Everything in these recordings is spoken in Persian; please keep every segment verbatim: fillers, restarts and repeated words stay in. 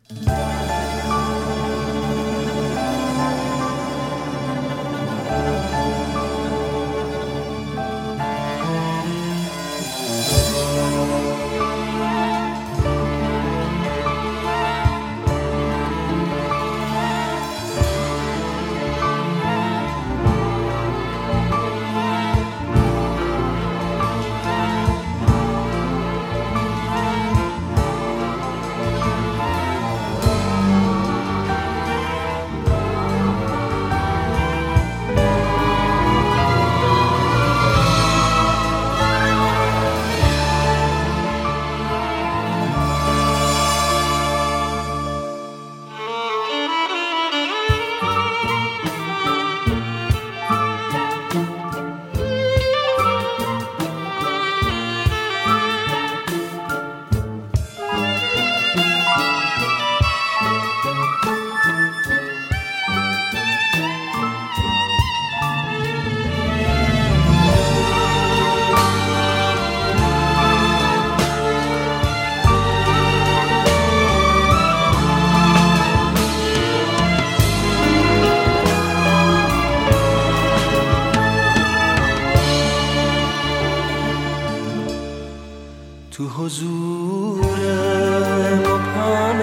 تو حضور مبهم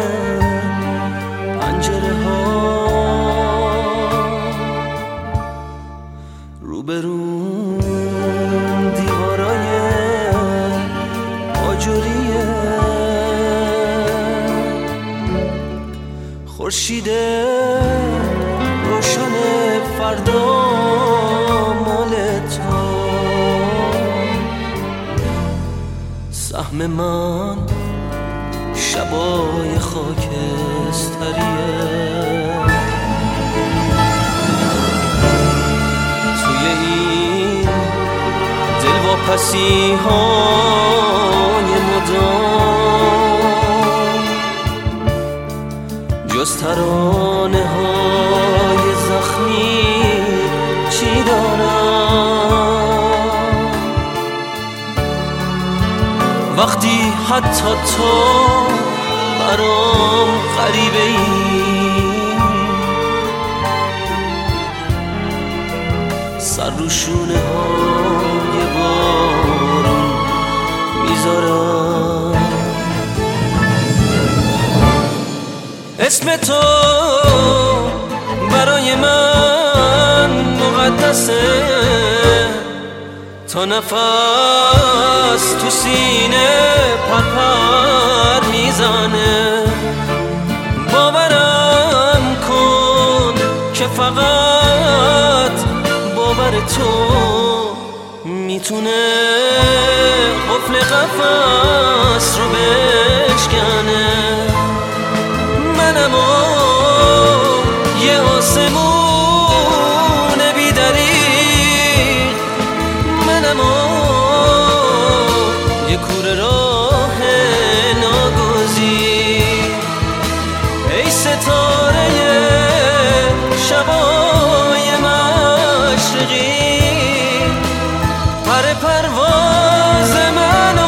پنجره ها روبرون دیوارای آجوریه، خورشید روشن فردا مال تو، سهم من شبای خاکستریه، توی این دلواپسی های مدام جز ترانه های زخمی چی دارم؟ وقتی حتی تو برام غریبه ای، سر رو شونه های بارون میذارم. اسم تو برای من مقدسه، تا نفس تو سینه پرپر میزنه. باورم کن که فقط باور تو میتونه قفل قفس رو بشکنه. منم و یه آسمون بی‌دریغ، منم و یه کوره راه ناگزیر. ای ستاره شبای مشرقی، پر پرواز منو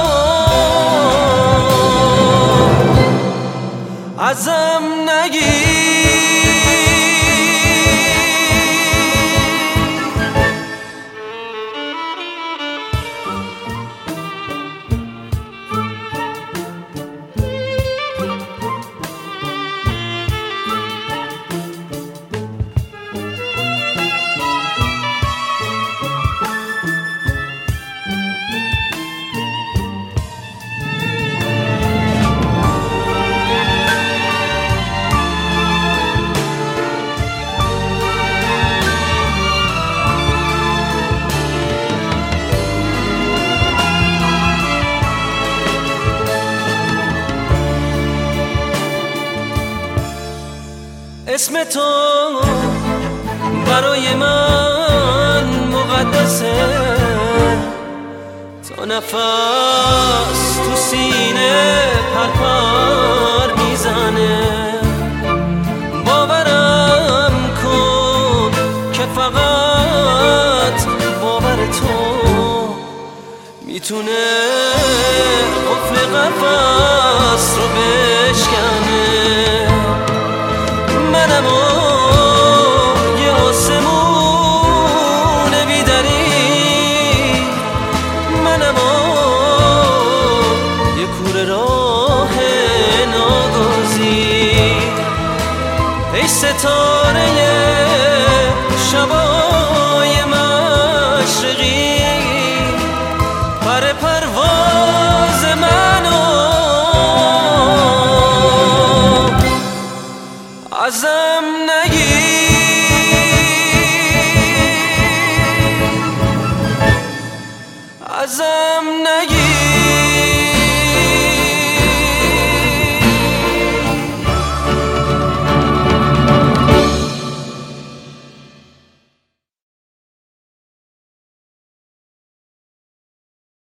ازم نگیر. اسم تو برای من مقدسه، تا نفس تو سینه پرپر میزنه. باورم کن که فقط باور تو میتونه قفل قفس رو بشکنه. ای ستاره